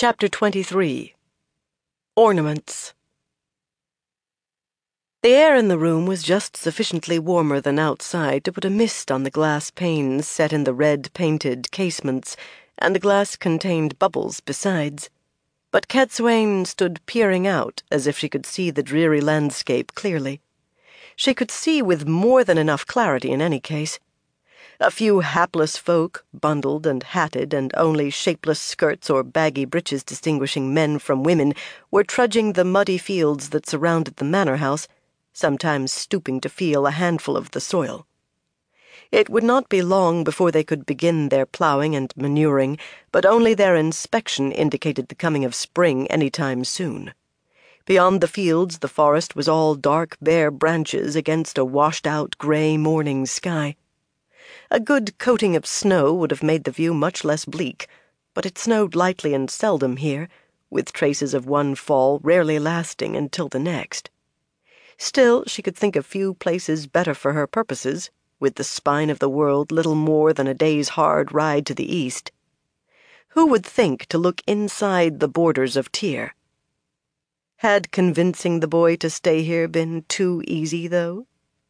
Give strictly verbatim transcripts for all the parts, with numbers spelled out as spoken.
Chapter twenty-three. Ornaments. The air in the room was just sufficiently warmer than outside to put a mist on the glass panes set in the red-painted casements, and the glass contained bubbles besides. But Cadsuane stood peering out as if she could see the dreary landscape clearly. She could see with more than enough clarity in any case. A few hapless folk, bundled and hatted, and only shapeless skirts or baggy breeches distinguishing men from women, were trudging the muddy fields that surrounded the manor house, sometimes stooping to feel a handful of the soil. It would not be long before they could begin their ploughing and manuring, but only their inspection indicated the coming of spring any time soon. Beyond the fields the forest was all dark bare branches against a washed-out grey morning sky. A good coating of snow would have made the view much less bleak, but it snowed lightly and seldom here, with traces of one fall rarely lasting until the next. Still, she could think of few places better for her purposes, with the spine of the world little more than a day's hard ride to the east. Who would think to look inside the borders of Tyr? Had convincing the boy to stay here been too easy, though?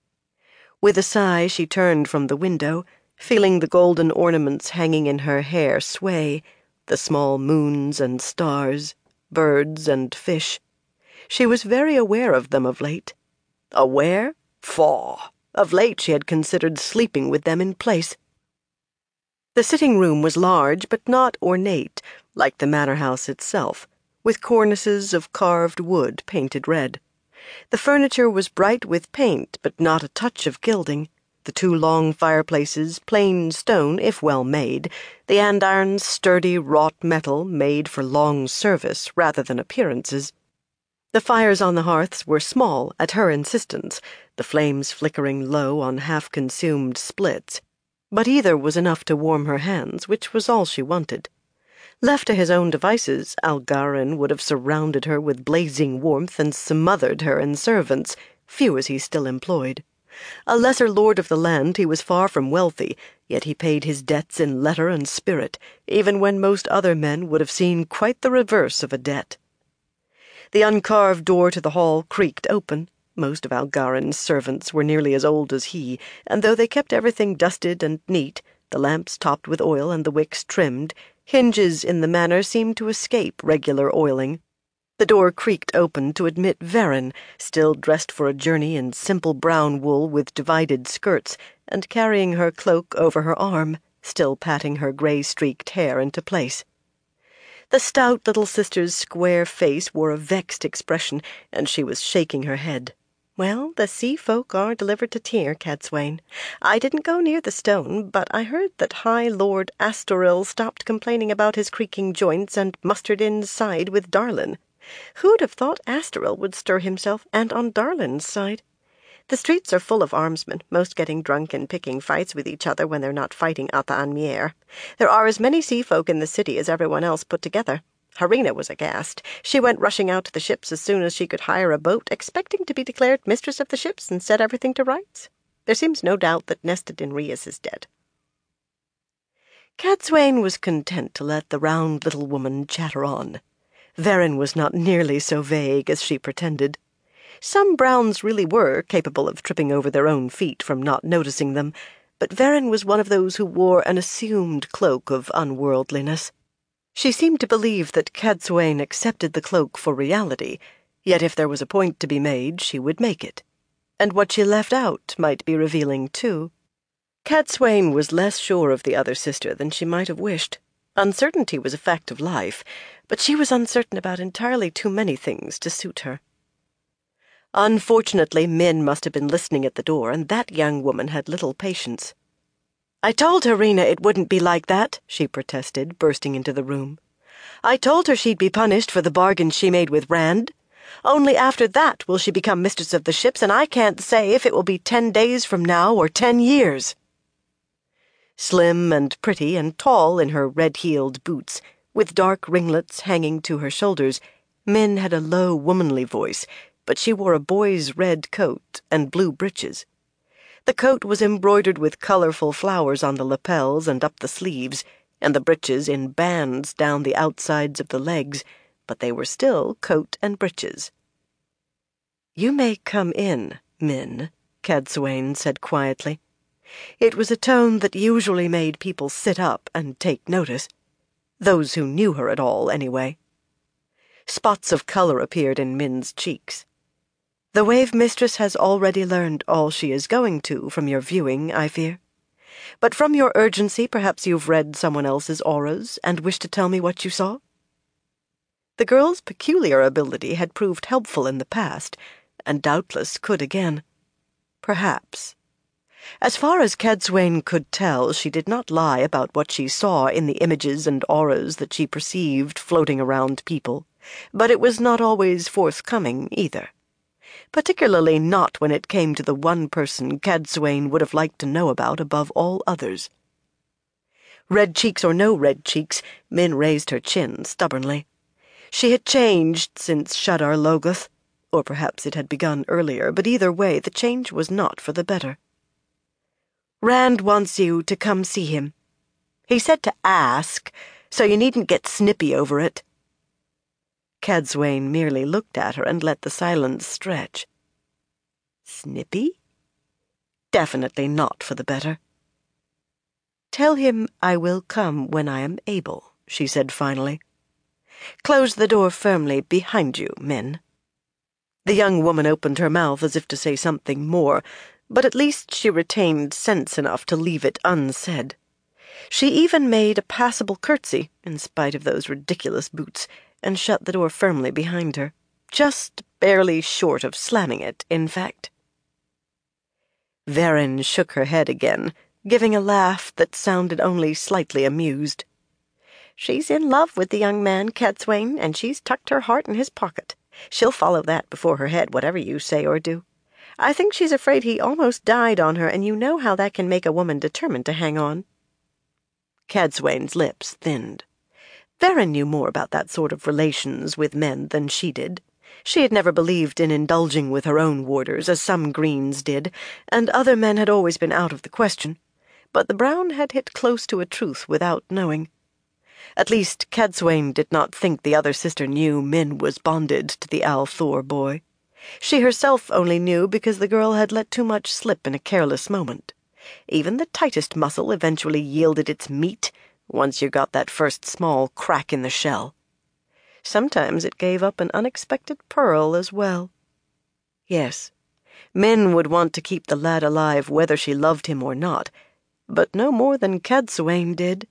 With a sigh, she turned from the window, feeling the golden ornaments hanging in her hair sway, the small moons and stars, birds and fish. She was very aware of them of late. Aware? Faugh! Of late she had considered sleeping with them in place. The sitting-room was large, but not ornate, like the manor house itself, with cornices of carved wood painted red. The furniture was bright with paint, but not a touch of gilding. The two long fireplaces, plain stone, if well made, the andirons sturdy wrought metal made for long service rather than appearances. The fires on the hearths were small, at her insistence, the flames flickering low on half-consumed splits, but either was enough to warm her hands, which was all she wanted. Left to his own devices, Algarin would have surrounded her with blazing warmth and smothered her in servants, few as he still employed. A lesser lord of the land, he was far from wealthy, yet he paid his debts in letter and spirit, even when most other men would have seen quite the reverse of a debt. The uncarved door to the hall creaked open. Most of Algarin's servants were nearly as old as he, and though they kept everything dusted and neat, the lamps topped with oil and the wicks trimmed, hinges in the manor seemed to escape regular oiling. The door creaked open to admit Verin, still dressed for a journey in simple brown wool with divided skirts, and carrying her cloak over her arm, still patting her grey-streaked hair into place. The stout little sister's square face wore a vexed expression, and she was shaking her head. "Well, the sea folk are delivered to Tyr, Cadsuane. I didn't go near the stone, but I heard that High Lord Astoril stopped complaining about his creaking joints and mustered inside with Darlin. Who'd have thought Astoril would stir himself, and on Darlin's side? The streets are full of armsmen, most getting drunk and picking fights with each other when they're not fighting at the Anmier. There are as many sea folk in the city as everyone else put together. Harina was aghast. She went rushing out to the ships as soon as she could hire a boat, expecting to be declared mistress of the ships and set everything to rights. There seems no doubt that Nesta Dinrius is dead." Cadsuane was content to let the round little woman chatter on. Verin was not nearly so vague as she pretended. Some Browns really were capable of tripping over their own feet from not noticing them, but Verin was one of those who wore an assumed cloak of unworldliness. She seemed to believe that Cadsuane accepted the cloak for reality, yet if there was a point to be made, she would make it. And what she left out might be revealing, too. Cadsuane was less sure of the other sister than she might have wished. Uncertainty was a fact of life, but she was uncertain about entirely too many things to suit her. Unfortunately, Min must have been listening at the door, and that young woman had little patience. "I told Harina it wouldn't be like that," she protested, bursting into the room. "I told her she'd be punished for the bargain she made with Rand. Only after that will she become mistress of the ships, and I can't say if it will be ten days from now or ten years." Slim and pretty and tall in her red-heeled boots, with dark ringlets hanging to her shoulders, Min had a low, womanly voice, but she wore a boy's red coat and blue breeches. The coat was embroidered with colorful flowers on the lapels and up the sleeves, and the breeches in bands down the outsides of the legs, but they were still coat and breeches. "You may come in, Min," Cadsuane said quietly. It was a tone that usually made people sit up and take notice. Those who knew her at all, anyway. Spots of color appeared in Min's cheeks. "The Wave Mistress has already learned all she is going to from your viewing, I fear. But from your urgency, perhaps you've read someone else's auras and wish to tell me what you saw?" The girl's peculiar ability had proved helpful in the past, and doubtless could again. Perhaps. As far as Cadsuane could tell, she did not lie about what she saw in the images and auras that she perceived floating around people, but it was not always forthcoming either. Particularly not when it came to the one person Cadsuane would have liked to know about above all others. Red cheeks or no red cheeks, Min raised her chin stubbornly. She had changed since Shadar Logoth, or perhaps it had begun earlier, but either way the change was not for the better. "Rand wants you to come see him. He said to ask, so you needn't get snippy over it." Cadsuane merely looked at her and let the silence stretch. Snippy? Definitely not for the better. "Tell him I will come when I am able," she said finally. "Close the door firmly behind you, Min." The young woman opened her mouth as if to say something more, but at least she retained sense enough to leave it unsaid. She even made a passable curtsy, in spite of those ridiculous boots, and shut the door firmly behind her, just barely short of slamming it, in fact. Verin shook her head again, giving a laugh that sounded only slightly amused. "She's in love with the young man, Cadsuane, and she's tucked her heart in his pocket. She'll follow that before her head, whatever you say or do. I think she's afraid he almost died on her, and you know how that can make a woman determined to hang on." Cadsuane's lips thinned. Verin knew more about that sort of relations with men than she did. She had never believed in indulging with her own warders, as some Greens did, and other men had always been out of the question. But the Brown had hit close to a truth without knowing. At least, Cadsuane did not think the other sister knew Min was bonded to the al'Thor boy. She herself only knew because the girl had let too much slip in a careless moment. Even the tightest muscle eventually yielded its meat, once you got that first small crack in the shell. Sometimes it gave up an unexpected pearl as well. Yes, Min would want to keep the lad alive whether she loved him or not, but no more than Cadsuane did.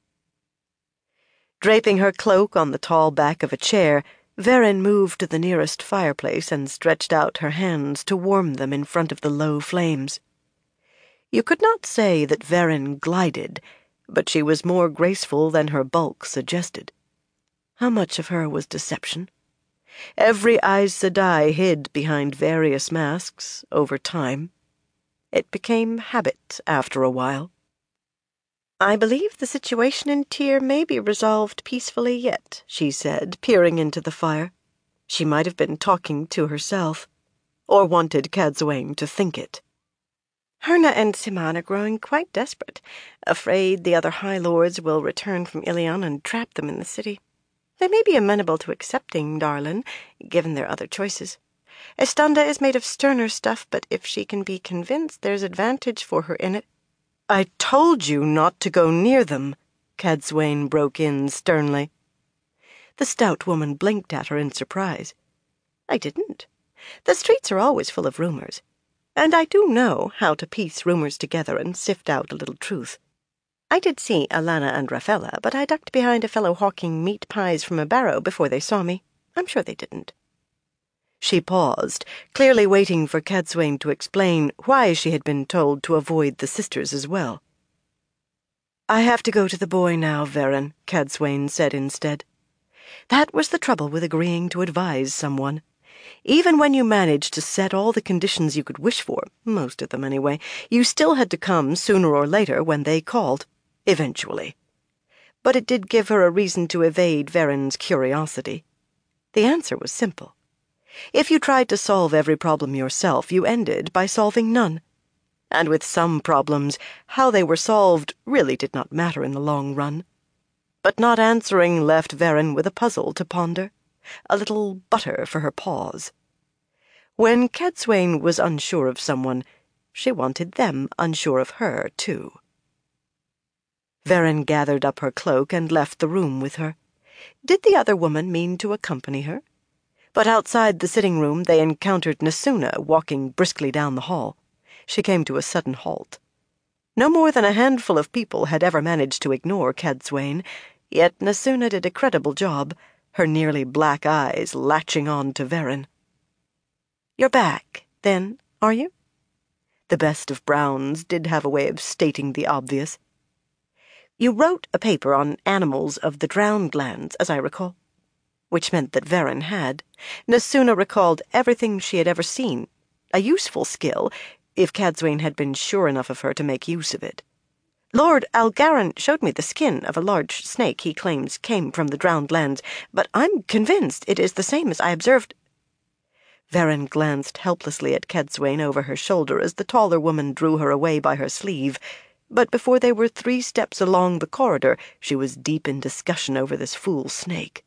Draping her cloak on the tall back of a chair, Verin moved to the nearest fireplace and stretched out her hands to warm them in front of the low flames. You could not say that Verin glided, but she was more graceful than her bulk suggested. How much of her was deception? Every Aes Sedai hid behind various masks over time. It became habit after a while. "I believe the situation in Tyr may be resolved peacefully yet," she said, peering into the fire. She might have been talking to herself, or wanted Cadsuane to think it. "Herna and Siman are growing quite desperate, afraid the other High Lords will return from Ilion and trap them in the city. They may be amenable to accepting Darlin, given their other choices. Estunda is made of sterner stuff, but if she can be convinced there's advantage for her in it—" "I told you not to go near them," Cadsuane broke in sternly. The stout woman blinked at her in surprise. "I didn't. The streets are always full of rumors, and I do know how to piece rumors together and sift out a little truth. I did see Alana and Raphella, but I ducked behind a fellow hawking meat pies from a barrow before they saw me. I'm sure they didn't." She paused, clearly waiting for Cadsuane to explain why she had been told to avoid the sisters as well. "I have to go to the boy now, Verin," Cadsuane said instead. That was the trouble with agreeing to advise someone. Even when you managed to set all the conditions you could wish for, most of them anyway, you still had to come sooner or later when they called, eventually. But it did give her a reason to evade Verin's curiosity. The answer was simple. If you tried to solve every problem yourself, you ended by solving none. And with some problems, how they were solved really did not matter in the long run. But not answering left Verin with a puzzle to ponder, a little butter for her paws. When Cadsuane was unsure of someone, she wanted them unsure of her, too. Verin gathered up her cloak and left the room with her. Did the other woman mean to accompany her? But outside the sitting room they encountered Nesuna walking briskly down the hall. She came to a sudden halt. No more than a handful of people had ever managed to ignore Cadsuane, yet Nesuna did a credible job, her nearly black eyes latching on to Verin. "You're back, then, are you?" The best of Browns did have a way of stating the obvious. "You wrote a paper on animals of the drowned lands, as I recall." Which meant that Verin had. Nesuna recalled everything she had ever seen, a useful skill, if Cadsuane had been sure enough of her to make use of it. "Lord Algaran showed me the skin of a large snake he claims came from the drowned lands, but I'm convinced it is the same as I observed—" Verin glanced helplessly at Cadsuane over her shoulder as the taller woman drew her away by her sleeve, but before they were three steps along the corridor she was deep in discussion over this fool snake.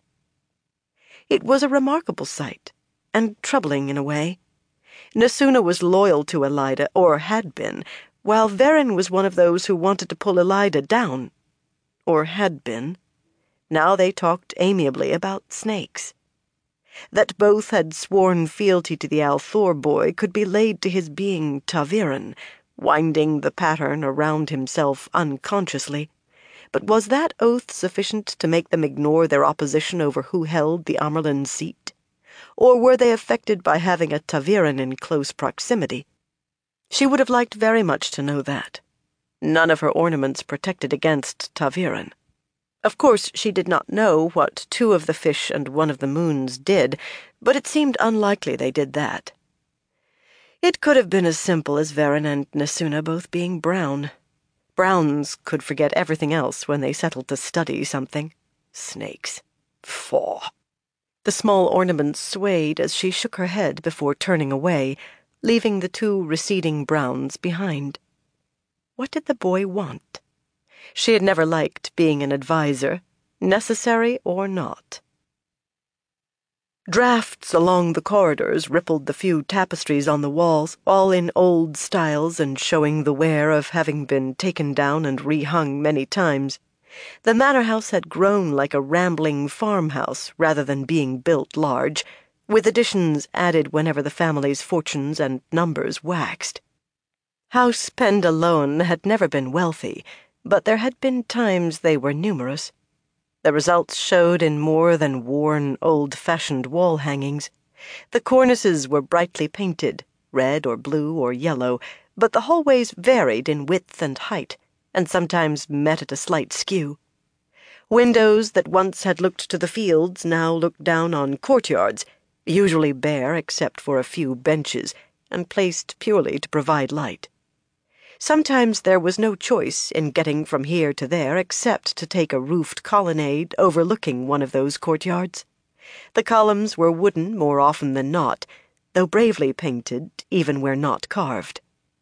It was a remarkable sight, and troubling in a way. Nesuna was loyal to Elida, or had been, while Verin was one of those who wanted to pull Elida down. Or had been. Now they talked amiably about snakes. That both had sworn fealty to the Althor boy could be laid to his being ta'veren, winding the pattern around himself unconsciously. But was that oath sufficient to make them ignore their opposition over who held the Amerlin seat? Or were they affected by having a ta'veren in close proximity? She would have liked very much to know that. None of her ornaments protected against ta'veren. Of course, she did not know what two of the fish and one of the moons did, but it seemed unlikely they did that. It could have been as simple as Verin and Nesuna both being brown. Browns could forget everything else when they settled to study something. Snakes. Faugh. The small ornaments swayed as she shook her head before turning away, leaving the two receding Browns behind. What did the boy want? She had never liked being an advisor, necessary or not. Drafts along the corridors rippled the few tapestries on the walls, all in old styles and showing the wear of having been taken down and rehung many times. The manor house had grown like a rambling farmhouse rather than being built large, with additions added whenever the family's fortunes and numbers waxed. House Pendalone had never been wealthy, but there had been times they were numerous. The results showed in more than worn, old-fashioned wall hangings. The cornices were brightly painted, red or blue or yellow, but the hallways varied in width and height, and sometimes met at a slight skew. Windows that once had looked to the fields now looked down on courtyards, usually bare except for a few benches, and placed purely to provide light. Sometimes there was no choice in getting from here to there except to take a roofed colonnade overlooking one of those courtyards. The columns were wooden more often than not, though bravely painted even where not carved.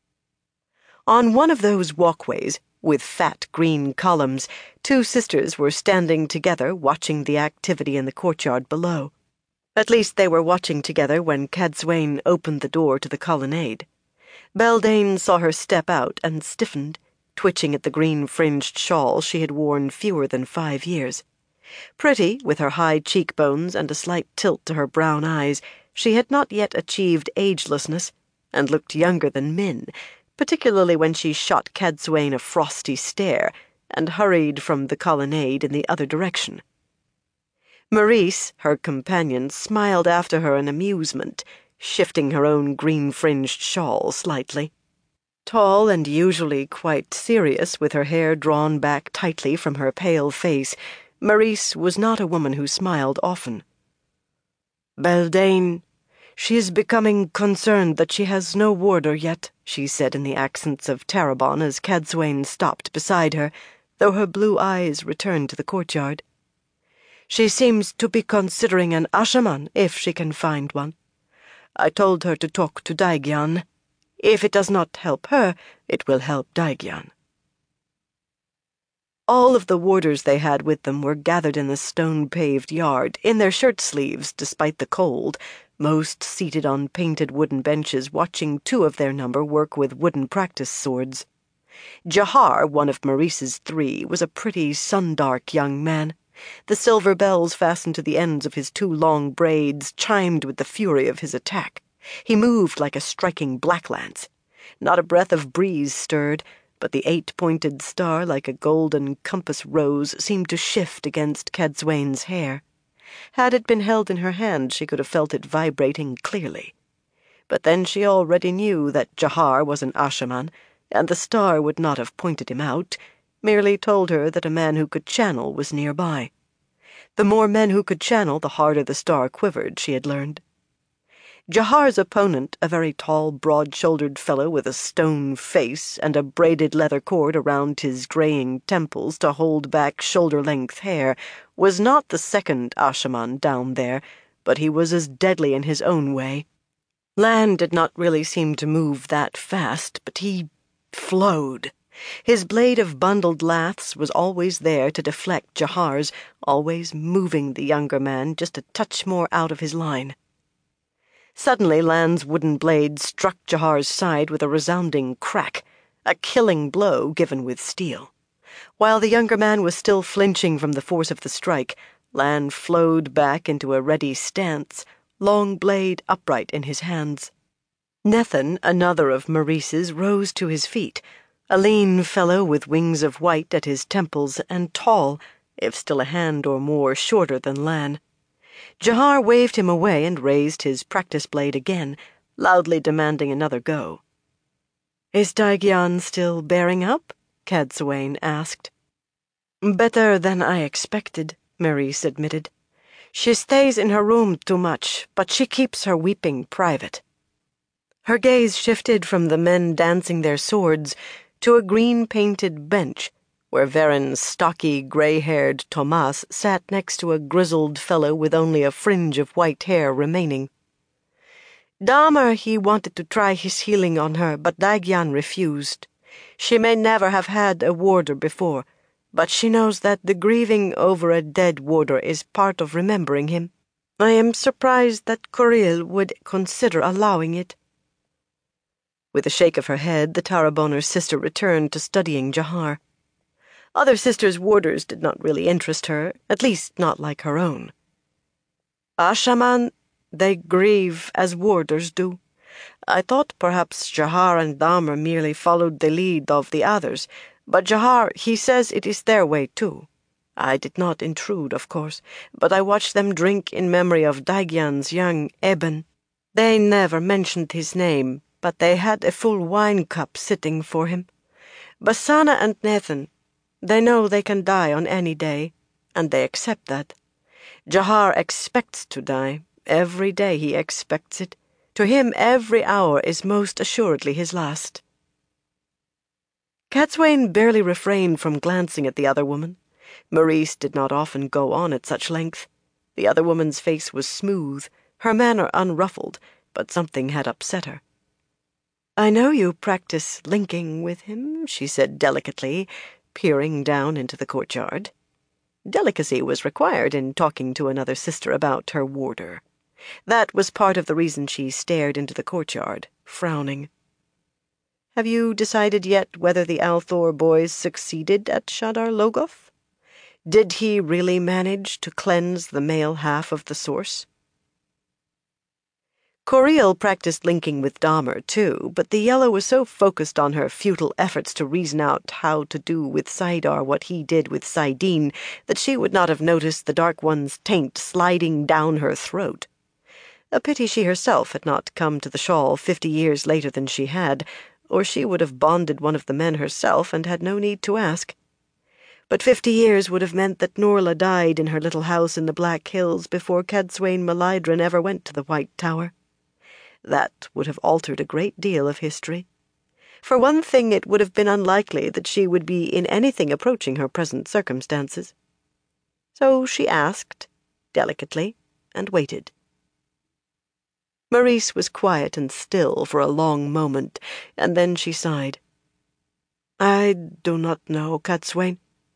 On one of those walkways, with fat green columns, two sisters were standing together watching the activity in the courtyard below. At least they were watching together when Cadsuane opened the door to the colonnade. Beldain saw her step out and stiffened, twitching at the green-fringed shawl she had worn fewer than five years. Pretty, with her high cheekbones and a slight tilt to her brown eyes, she had not yet achieved agelessness, and looked younger than Min, particularly when she shot Cadsuane a frosty stare and hurried from the colonnade in the other direction. Maurice, her companion, smiled after her in amusement, shifting her own green-fringed shawl slightly. Tall and usually quite serious, with her hair drawn back tightly from her pale face, Maurice was not a woman who smiled often. "Beldain, she is becoming concerned that she has no warder yet," she said in the accents of Tarabon as Cadsuane stopped beside her, though her blue eyes returned to the courtyard. "She seems to be considering an ashaman if she can find one. I told her to talk to Daigyan. If it does not help her, it will help Daigyan." All of the warders they had with them were gathered in the stone-paved yard, in their shirt-sleeves despite the cold, most seated on painted wooden benches watching two of their number work with wooden practice swords. Jahar, one of Maurice's three, was a pretty, sun-dark young man. The silver bells fastened to the ends of his two long braids chimed with the fury of his attack. He moved like a striking black lance. Not a breath of breeze stirred, but the eight-pointed star, like a golden compass rose, seemed to shift against Cadsuane's hair. Had it been held in her hand, she could have felt it vibrating clearly. But then she already knew that Jahar was an Ashaman, and the star would not have pointed him out, merely told her that a man who could channel was nearby. The more men who could channel, the harder the star quivered, she had learned. Jahar's opponent, a very tall, broad-shouldered fellow with a stone face and a braided leather cord around his graying temples to hold back shoulder-length hair, was not the second Ashaman down there, but he was as deadly in his own way. Lan did not really seem to move that fast, but he flowed. His blade of bundled laths was always there to deflect Jahar's, always moving the younger man just a touch more out of his line. Suddenly Lan's wooden blade struck Jahar's side with a resounding crack, a killing blow given with steel. While the younger man was still flinching from the force of the strike, Lan flowed back into a ready stance, long blade upright in his hands. Nethan, another of Maurice's, rose to his feet, a lean fellow with wings of white at his temples and tall, if still a hand or more shorter than Lan. Jahar waved him away and raised his practice blade again, loudly demanding another go. "Is Daigyan still bearing up?" Cadsuane asked. "Better than I expected," Maurice admitted. "She stays in her room too much, but she keeps her weeping private." Her gaze shifted from the men dancing their swords to a green-painted bench, where Veren's stocky, grey-haired Tomas sat next to a grizzled fellow with only a fringe of white hair remaining. "Dahmer, he wanted to try his healing on her, but Daigyan refused. She may never have had a warder before, but she knows that the grieving over a dead warder is part of remembering him. I am surprised that Coril would consider allowing it." With a shake of her head, the Tarraboner's sister returned to studying Jahar. Other sisters' warders did not really interest her, at least not like her own. "Ashaman, they grieve as warders do. I thought perhaps Jahar and Dahmer merely followed the lead of the others, but Jahar, he says it is their way too. I did not intrude, of course, but I watched them drink in memory of Daigyan's young Eben. They never mentioned his name, but they had a full wine cup sitting for him. Basana and Nethan, they know they can die on any day, and they accept that. Jahar expects to die. Every day he expects it. To him every hour is most assuredly his last." Cadsuane barely refrained from glancing at the other woman. Maurice did not often go on at such length. The other woman's face was smooth, her manner unruffled, but something had upset her. "I know you practice linking with him," she said delicately, peering down into the courtyard. Delicacy was required in talking to another sister about her warder. That was part of the reason she stared into the courtyard, frowning. "Have you decided yet whether the Althor boys succeeded at Shadar Logoth? Did he really manage to cleanse the male half of the source?" Coril practiced linking with Dahmer, too, but the yellow was so focused on her futile efforts to reason out how to do with Saidar what he did with Saidin that she would not have noticed the Dark One's taint sliding down her throat. A pity she herself had not come to the shawl fifty years later than she had, or she would have bonded one of the men herself and had no need to ask. But fifty years would have meant that Norla died in her little house in the Black Hills before Cadsuane Malydran ever went to the White Tower. That would have altered a great deal of history. For one thing, it would have been unlikely that she would be in anything approaching her present circumstances. So she asked, delicately, and waited. Maurice was quiet and still for a long moment, and then she sighed. "I do not know, Cadsuane.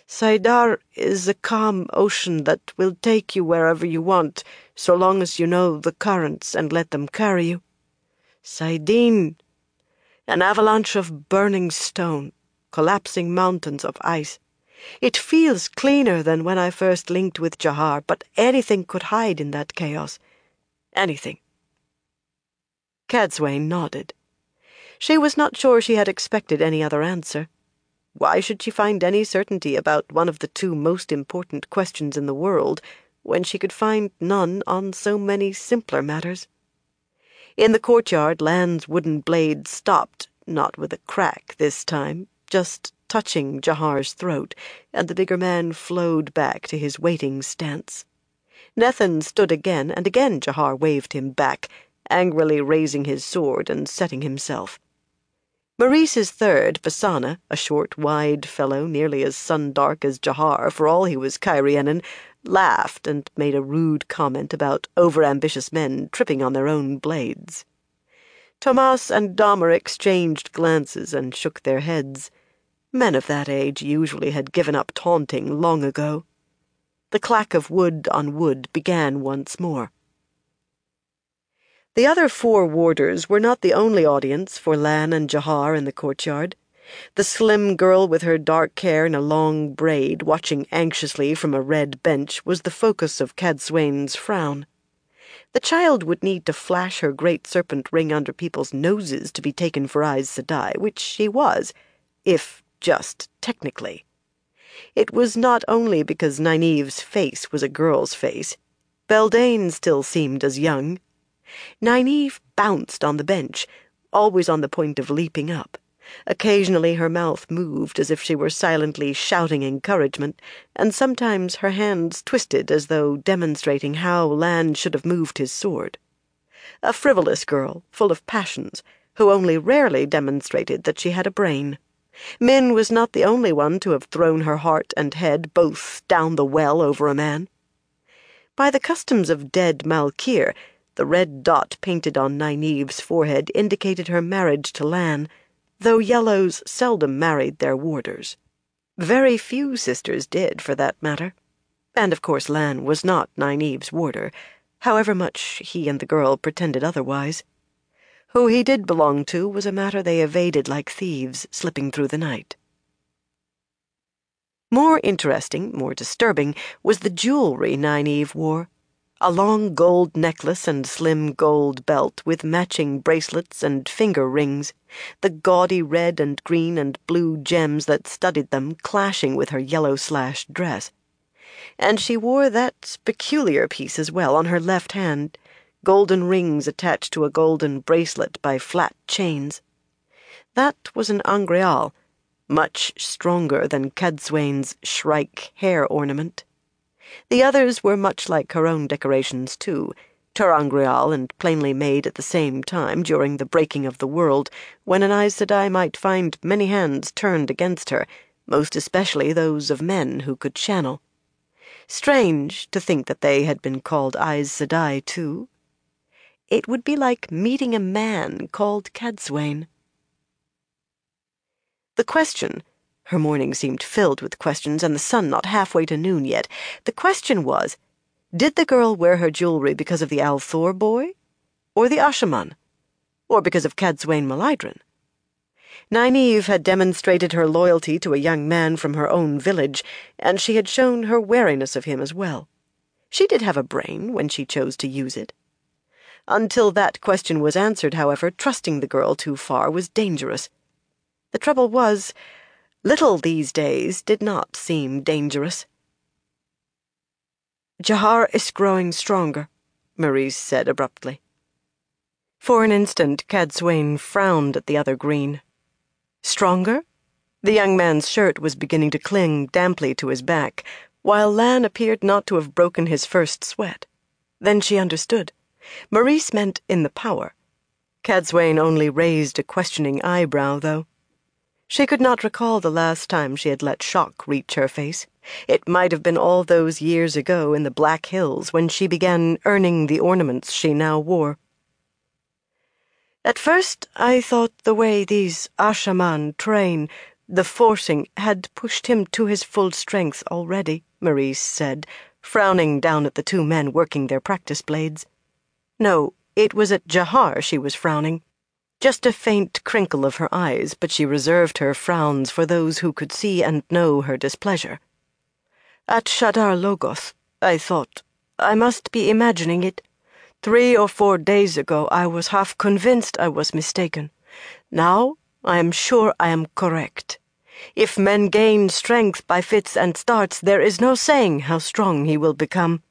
Saidar is a calm ocean that will take you wherever you want, so long as you know the currents and let them carry you. Saidin, an avalanche of burning stone, collapsing mountains of ice. It feels cleaner than when I first linked with Jahar, but anything could hide in that chaos. Anything. Cadsuane nodded. She was not sure she had expected any other answer. Why should she find any certainty about one of the two most important questions in the world, when she could find none on so many simpler matters? In the courtyard, Lan's wooden blade stopped, not with a crack this time, just touching Jahar's throat, and the bigger man flowed back to his waiting stance. Nethan stood again, and again Jahar waved him back, angrily raising his sword and setting himself. Maurice's third, Basana, a short, wide fellow, nearly as sun-dark as Jahar for all he was Cairienan, laughed and made a rude comment about over-ambitious men tripping on their own blades. Tomas and Dahmer exchanged glances and shook their heads. Men of that age usually had given up taunting long ago. The clack of wood on wood began once more. The other four warders were not the only audience for Lan and Jahar in the courtyard. The slim girl with her dark hair in a long braid, watching anxiously from a red bench, was the focus of Cadsuane's frown. The child would need to flash her great serpent ring under people's noses to be taken for Aes Sedai, which she was, if just technically. It was not only because Nynaeve's face was a girl's face. Beldain still seemed as young. Nynaeve bounced on the bench, always on the point of leaping up. Occasionally her mouth moved as if she were silently shouting encouragement, and sometimes her hands twisted as though demonstrating how Lan should have moved his sword. A frivolous girl, full of passions, who only rarely demonstrated that she had a brain. Min was not the only one to have thrown her heart and head both down the well over a man. By the customs of dead Malkir, the red dot painted on Nynaeve's forehead indicated her marriage to Lan, though yellows seldom married their warders. Very few sisters did, for that matter. And of course Lan was not Nynaeve's warder, however much he and the girl pretended otherwise. Who he did belong to was a matter they evaded like thieves slipping through the night. More interesting, more disturbing, was the jewelry Nynaeve wore. A long gold necklace and slim gold belt with matching bracelets and finger rings, the gaudy red and green and blue gems that studded them clashing with her yellow-slashed dress. And she wore that peculiar piece as well on her left hand, golden rings attached to a golden bracelet by flat chains. That was an angreal, much stronger than Cadsuane's shrike hair ornament. The others were much like her own decorations, too, terangreal and plainly made at the same time during the breaking of the world, when an Aes Sedai might find many hands turned against her, most especially those of men who could channel. Strange to think that they had been called Aes Sedai, too. It would be like meeting a man called Cadsuane. The question, her morning seemed filled with questions, and the sun not halfway to noon yet, the question was, did the girl wear her jewelry because of the al'Thor boy? Or the Ashaman? Or because of Cadsuane Malydran? Nynaeve had demonstrated her loyalty to a young man from her own village, and she had shown her wariness of him as well. She did have a brain when she chose to use it. Until that question was answered, however, trusting the girl too far was dangerous. The trouble was, little these days did not seem dangerous. "Jahar is growing stronger," Maurice said abruptly. For an instant, Cadsuane frowned at the other green. Stronger? The young man's shirt was beginning to cling damply to his back, while Lan appeared not to have broken his first sweat. Then she understood. Maurice meant in the power. Cadsuane only raised a questioning eyebrow, though. She could not recall the last time she had let shock reach her face. It might have been all those years ago in the Black Hills when she began earning the ornaments she now wore. "At first I thought the way these Ashaman train The forcing had pushed him to his full strength already, Maurice said, frowning down at the two men working their practice blades. No, it was at Jahar she was frowning. Just a faint crinkle of her eyes, but she reserved her frowns for those who could see and know her displeasure. At Shadar Logoth, I thought. I must be imagining it. Three or four days ago I was half convinced I was mistaken. Now I am sure I am correct. If men gain strength by fits and starts, there is no saying how strong he will become.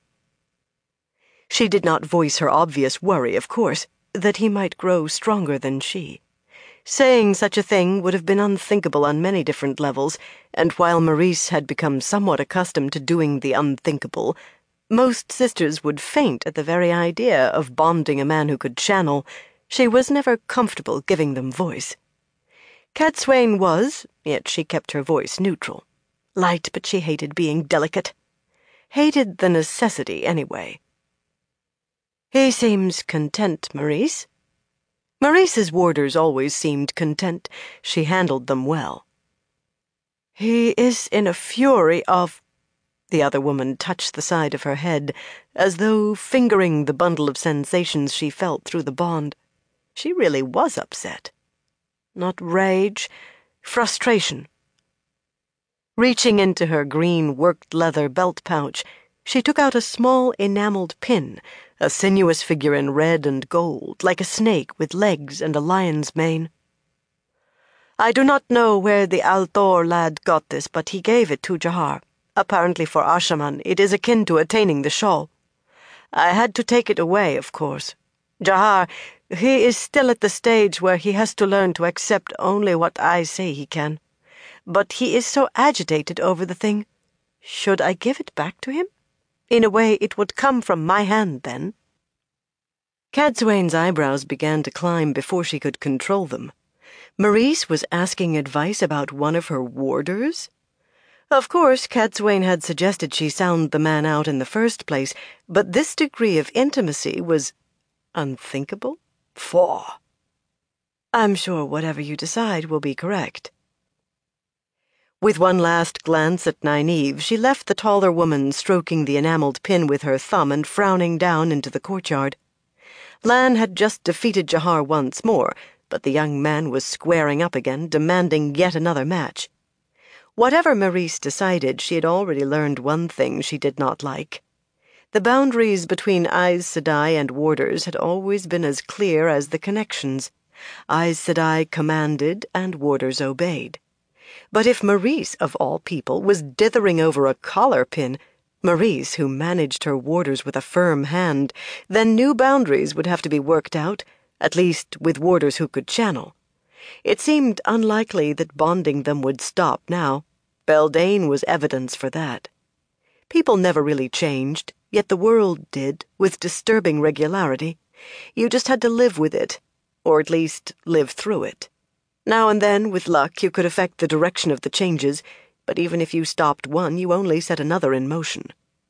She did not voice her obvious worry, of course, that he might grow stronger than she. Saying such a thing would have been unthinkable on many different levels, and while Maurice had become somewhat accustomed to doing the unthinkable, most sisters would faint at the very idea of bonding a man who could channel. She was never comfortable giving them voice. Cadsuane was, yet she kept her voice neutral. Light, but she hated being delicate. Hated the necessity, anyway. He seems content, Maurice. Maurice's warders always seemed content. She handled them well. He is in a fury of... The other woman touched the side of her head, as though fingering the bundle of sensations she felt through the bond. She really was upset. Not rage, frustration. Reaching into her green worked leather belt pouch, she took out a small enameled pin, a sinuous figure in red and gold, like a snake with legs and a lion's mane. I do not know where the Althor lad got this, but he gave it to Jahar. Apparently for Ashaman, it is akin to attaining the shawl. I had to take it away, of course. Jahar, he is still at the stage where he has to learn to accept only what I say he can. But he is so agitated over the thing. Should I give it back to him? In a way, it would come from my hand, then. Cadsuane's eyebrows began to climb before she could control them. Maurice was asking advice about one of her warders? Of course, Cadsuane had suggested she sound the man out in the first place, but this degree of intimacy was unthinkable? Faugh! I'm sure whatever you decide will be correct. With one last glance at Nynaeve, she left the taller woman stroking the enameled pin with her thumb and frowning down into the courtyard. Lan had just defeated Jahar once more, but the young man was squaring up again, demanding yet another match. Whatever Maurice decided, she had already learned one thing she did not like. The boundaries between Aes Sedai and warders had always been as clear as the connections. Aes Sedai commanded and warders obeyed. But if Maurice, of all people, was dithering over a collar pin, Maurice, who managed her warders with a firm hand, then new boundaries would have to be worked out, at least with warders who could channel. It seemed unlikely that bonding them would stop now. Beldain was evidence for that. People never really changed, yet the world did, with disturbing regularity. You just had to live with it, or at least live through it. Now and then, with luck, you could affect the direction of the changes, but even if you stopped one, you only set another in motion.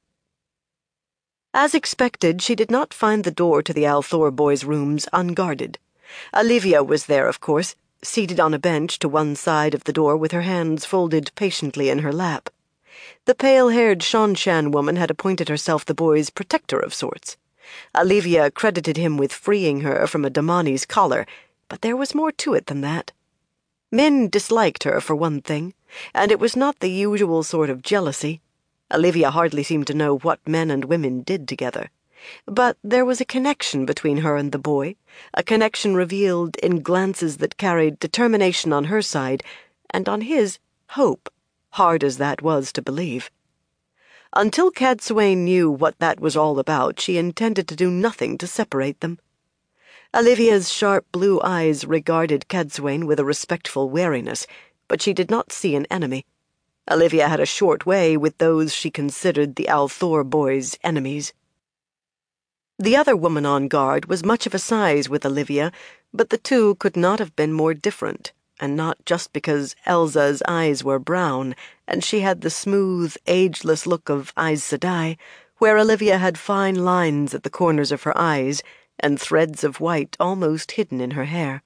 As expected, she did not find the door to the Althor boys' rooms unguarded. Olivia was there, of course, seated on a bench to one side of the door with her hands folded patiently in her lap. The pale-haired Shanshan woman had appointed herself the boy's protector of sorts. Olivia credited him with freeing her from a Damani's collar, but there was more to it than that. Men disliked her, for one thing, and it was not the usual sort of jealousy. Olivia hardly seemed to know what men and women did together. But there was a connection between her and the boy, a connection revealed in glances that carried determination on her side, and on his, hope, hard as that was to believe. Until Cadsuane knew what that was all about, she intended to do nothing to separate them. Olivia's sharp blue eyes regarded Cadsuane with a respectful wariness, but she did not see an enemy. Olivia had a short way with those she considered the Althor boys' enemies. The other woman on guard was much of a size with Olivia, but the two could not have been more different, and not just because Elza's eyes were brown, and she had the smooth, ageless look of Aes Sedai, where Olivia had fine lines at the corners of her eyes, and threads of white almost hidden in her hair.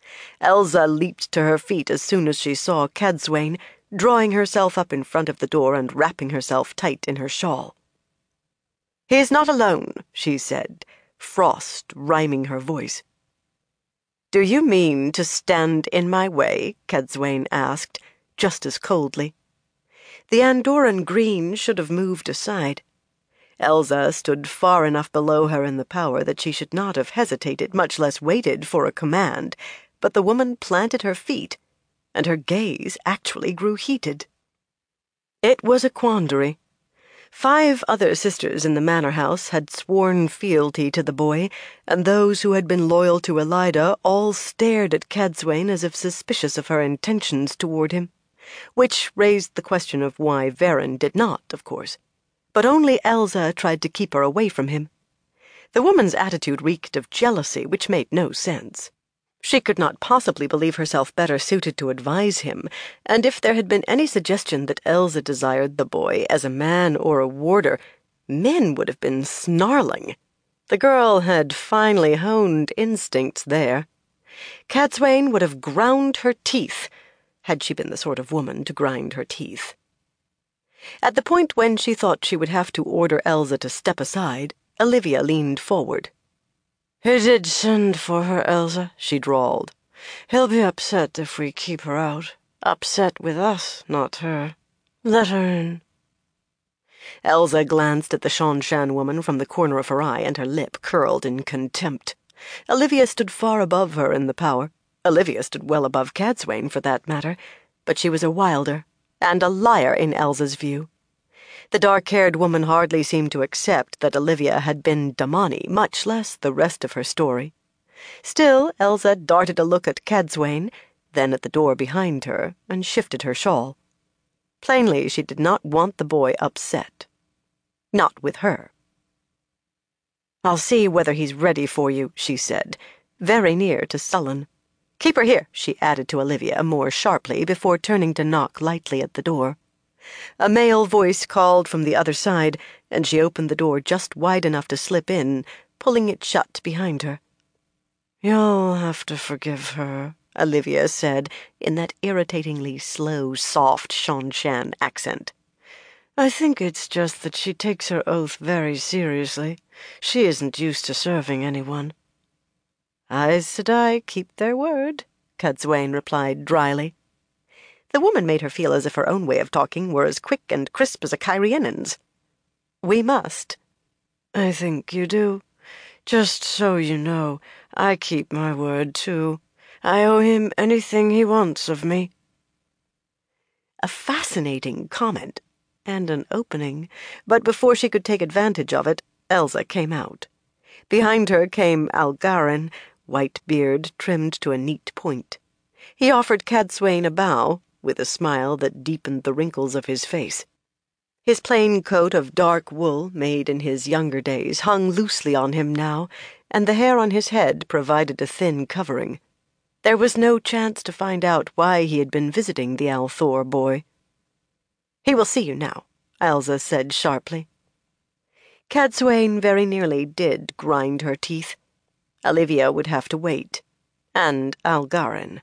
Elsa leaped to her feet as soon as she saw Cadsuane, drawing herself up in front of the door and wrapping herself tight in her shawl. "He is not alone," she said, frost rhyming her voice. "Do you mean to stand in my way?" Cadsuane asked, just as coldly. The Andorran green should have moved aside. Elsa stood far enough below her in the power that she should not have hesitated, much less waited for a command, but the woman planted her feet, and her gaze actually grew heated. It was a quandary. Five other sisters in the manor house had sworn fealty to the boy, and those who had been loyal to Elida all stared at Cadsuane as if suspicious of her intentions toward him, which raised the question of why Verin did not, of course. But only Elsa tried to keep her away from him. The woman's attitude reeked of jealousy, which made no sense. She could not possibly believe herself better suited to advise him, and if there had been any suggestion that Elsa desired the boy as a man or a warder, men would have been snarling. The girl had finely honed instincts there. Cadsuane would have ground her teeth, had she been the sort of woman to grind her teeth. At the point when she thought she would have to order Elsa to step aside, Olivia leaned forward. "He did send for her, Elsa," she drawled. "He'll be upset if we keep her out. Upset with us, not her. Let her in." Elsa glanced at the Shanshan woman from the corner of her eye, and her lip curled in contempt. Olivia stood far above her in the power. Olivia stood well above Cadsuane, for that matter, but she was a wilder, and a liar in Elsa's view. The dark-haired woman hardly seemed to accept that Olivia had been Damani, much less the rest of her story. Still, Elsa darted a look at Cadsuane, then at the door behind her, and shifted her shawl. Plainly, she did not want the boy upset. Not with her. "I'll see whether he's ready for you," she said, very near to sullen. "Keep her here," she added to Olivia more sharply before turning to knock lightly at the door. A male voice called from the other side, and she opened the door just wide enough to slip in, pulling it shut behind her. "You'll have to forgive her," Olivia said, in that irritatingly slow, soft Shanshan accent. "I think it's just that she takes her oath very seriously. She isn't used to serving anyone." "Aes Sedai keep their word," Cadsuane replied dryly. The woman made her feel as if her own way of talking were as quick and crisp as a Kyrianen's. "We must." "I think you do. Just so you know, I keep my word, too. I owe him anything he wants of me." A fascinating comment, and an opening, but before she could take advantage of it, Elsa came out. Behind her came Algarin, white beard trimmed to a neat point. He offered Cadsuane a bow, with a smile that deepened the wrinkles of his face. His plain coat of dark wool, made in his younger days, hung loosely on him now, and the hair on his head provided a thin covering. There was no chance to find out why he had been visiting the Althor boy. "He will see you now," Elsa said sharply. Cadsuane very nearly did grind her teeth. Olivia would have to wait, and Algarin.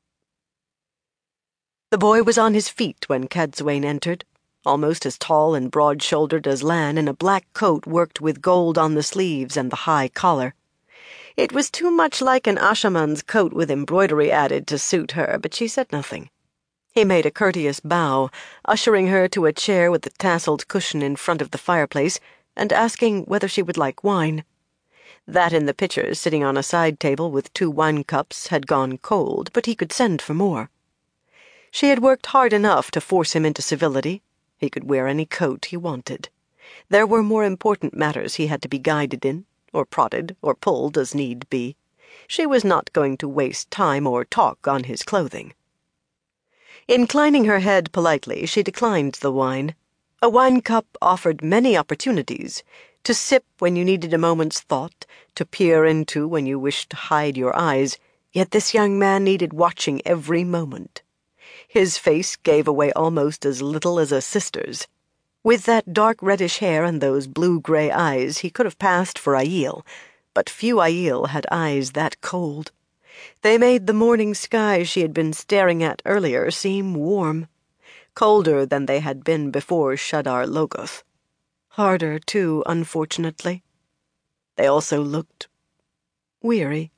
The boy was on his feet when Cadsuane entered, almost as tall and broad-shouldered as Lan, in a black coat worked with gold on the sleeves and the high collar. It was too much like an Ashaman's coat with embroidery added to suit her, but she said nothing. He made a courteous bow, ushering her to a chair with a tasseled cushion in front of the fireplace, and asking whether she would like wine. That in the pitcher, sitting on a side table with two wine cups, had gone cold, but he could send for more. She had worked hard enough to force him into civility. He could wear any coat he wanted. There were more important matters he had to be guided in, or prodded, or pulled as need be. She was not going to waste time or talk on his clothing. Inclining her head politely, she declined the wine. A wine cup offered many opportunities, to sip when you needed a moment's thought, to peer into when you wished to hide your eyes, yet this young man needed watching every moment. His face gave away almost as little as a sister's. With that dark reddish hair and those blue-gray eyes, he could have passed for Aiel, but few Aiel had eyes that cold. They made the morning sky she had been staring at earlier seem warm, colder than they had been before Shadar Logoth. Harder, too, unfortunately. They also looked weary.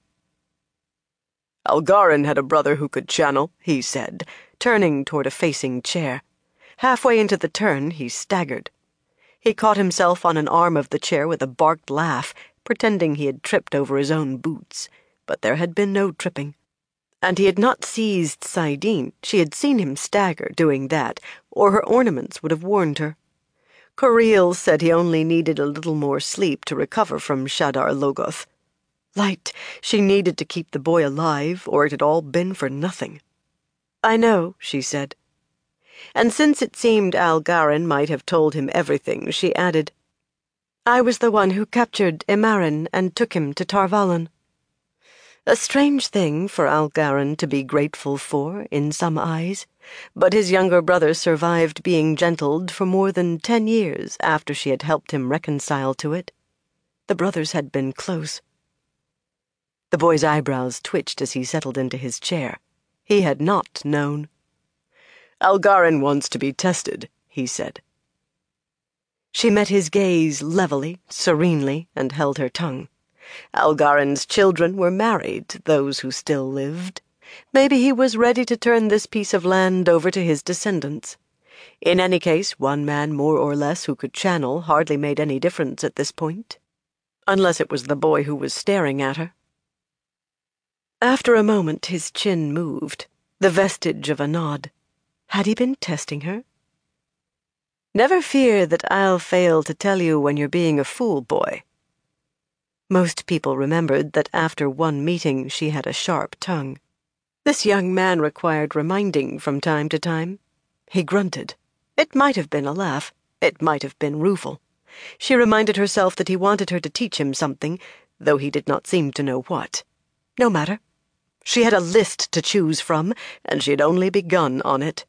Algarin had a brother who could channel, he said, turning toward a facing chair. Halfway into the turn, he staggered. He caught himself on an arm of the chair with a barked laugh, pretending he had tripped over his own boots, but there had been no tripping. And he had not seized Saidin. She had seen him stagger doing that, or her ornaments would have warned her. Coreel said he only needed a little more sleep to recover from Shadar Logoth. Light, she needed to keep the boy alive, or it had all been for nothing. I know, she said. And since it seemed Algarin might have told him everything, she added, I was the one who captured Imarin and took him to Tar Valon. A strange thing for Algarin to be grateful for, in some eyes, but his younger brother survived being gentled for more than ten years after she had helped him reconcile to it. The brothers had been close. The boy's eyebrows twitched as he settled into his chair. He had not known. Algarin wants to be tested, he said. She met his gaze levelly, serenely, and held her tongue. Algarin's children were married, those who still lived. Maybe he was ready to turn this piece of land over to his descendants. In any case, one man more or less who could channel hardly made any difference at this point. Unless it was the boy who was staring at her. After a moment, his chin moved, the vestige of a nod. Had he been testing her? Never fear that I'll fail to tell you when you're being a fool, boy. Most people remembered that after one meeting she had a sharp tongue. This young man required reminding from time to time. He grunted. It might have been a laugh. It might have been rueful. She reminded herself that he wanted her to teach him something, though he did not seem to know what. No matter. She had a list to choose from, and she had only begun on it.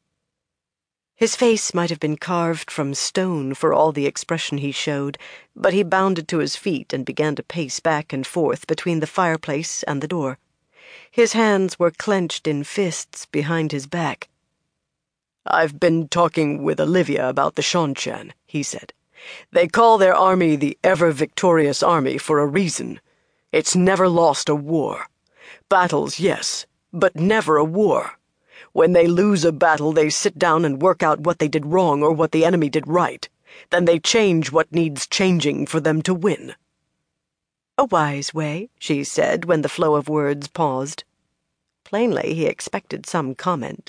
His face might have been carved from stone for all the expression he showed, but he bounded to his feet and began to pace back and forth between the fireplace and the door. His hands were clenched in fists behind his back. I've been talking with Olivia about the Seanchan, he said. They call their army the ever-victorious army for a reason. It's never lost a war. Battles, yes, but never a war. When they lose a battle, they sit down and work out what they did wrong or what the enemy did right. Then they change what needs changing for them to win. A wise way, she said when the flow of words paused. Plainly, he expected some comment.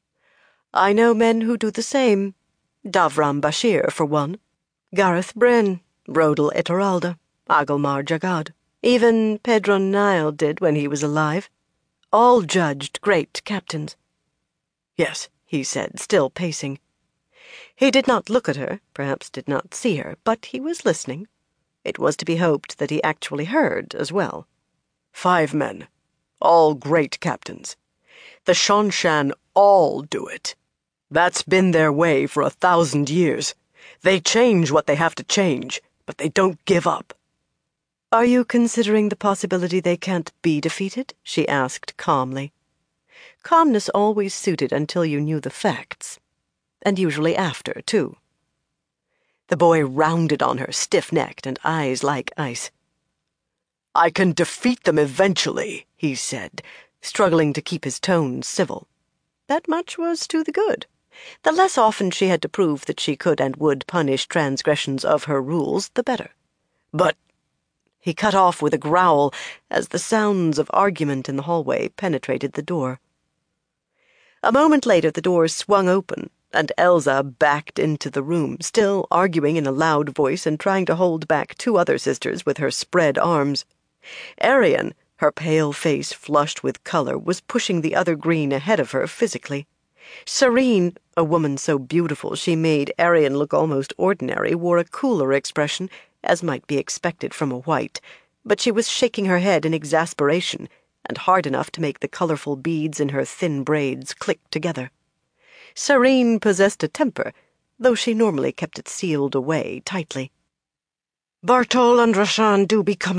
I know men who do the same. Davram Bashir, for one. Gareth Bryn, Rodel Eteralda, Agelmar Jagad. Even Pedron Nile did when he was alive. All judged great captains. Yes, he said, still pacing. He did not look at her, perhaps did not see her, but he was listening. It was to be hoped that he actually heard as well. Five men, all great captains. The Seanchan all do it. That's been their way for a thousand years. They change what they have to change, but they don't give up. Are you considering the possibility they can't be defeated? She asked calmly. Calmness always suited until you knew the facts. And usually after, too. The boy rounded on her, stiff-necked and eyes like ice. I can defeat them eventually, he said, struggling to keep his tone civil. That much was to the good. The less often she had to prove that she could and would punish transgressions of her rules, the better. But he cut off with a growl as the sounds of argument in the hallway penetrated the door. A moment later the door swung open, and Elsa backed into the room, still arguing in a loud voice and trying to hold back two other sisters with her spread arms. Arian, her pale face flushed with color, was pushing the other green ahead of her physically. Serene, a woman so beautiful she made Arian look almost ordinary, wore a cooler expression, as might be expected from a white, but she was shaking her head in exasperation, and hard enough to make the colorful beads in her thin braids click together. Serene possessed a temper, though she normally kept it sealed away tightly. Bartol and Rashan do be coming,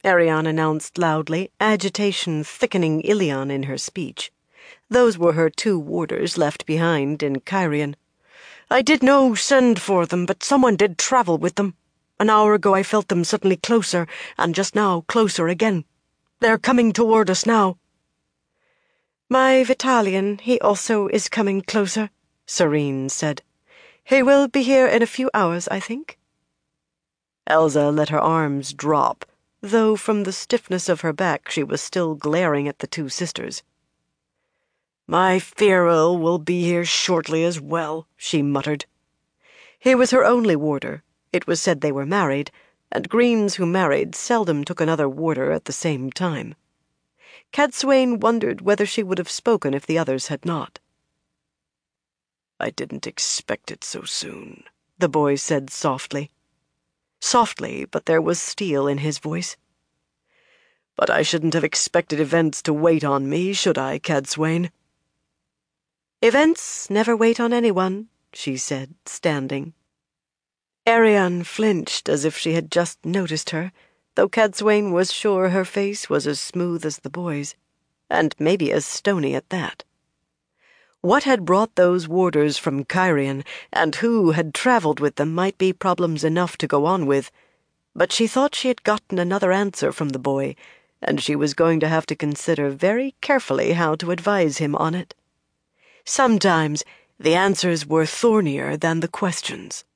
Ariane announced loudly, agitation thickening Ilion in her speech. Those were her two warders left behind in Cairhien. "I did no send for them, but someone did travel with them. An hour ago I felt them suddenly closer, and just now closer again. They're coming toward us now." "My Vitalian, he also is coming closer," Serene said. "He will be here in a few hours, I think." Elsa let her arms drop, though from the stiffness of her back she was still glaring at the two sisters. "My Firil will be here shortly as well," she muttered. He was her only warder. It was said they were married, and Greens who married seldom took another warder at the same time. Cadsuane wondered whether she would have spoken if the others had not. "I didn't expect it so soon," the boy said softly. Softly, but there was steel in his voice. "But I shouldn't have expected events to wait on me, should I, Cadsuane?" "Events never wait on anyone," she said, standing. Ariane flinched as if she had just noticed her, though Cadsuane was sure her face was as smooth as the boy's, and maybe as stony at that. What had brought those warders from Cairhien, and who had travelled with them, might be problems enough to go on with, but she thought she had gotten another answer from the boy, and she was going to have to consider very carefully how to advise him on it. Sometimes the answers were thornier than the questions.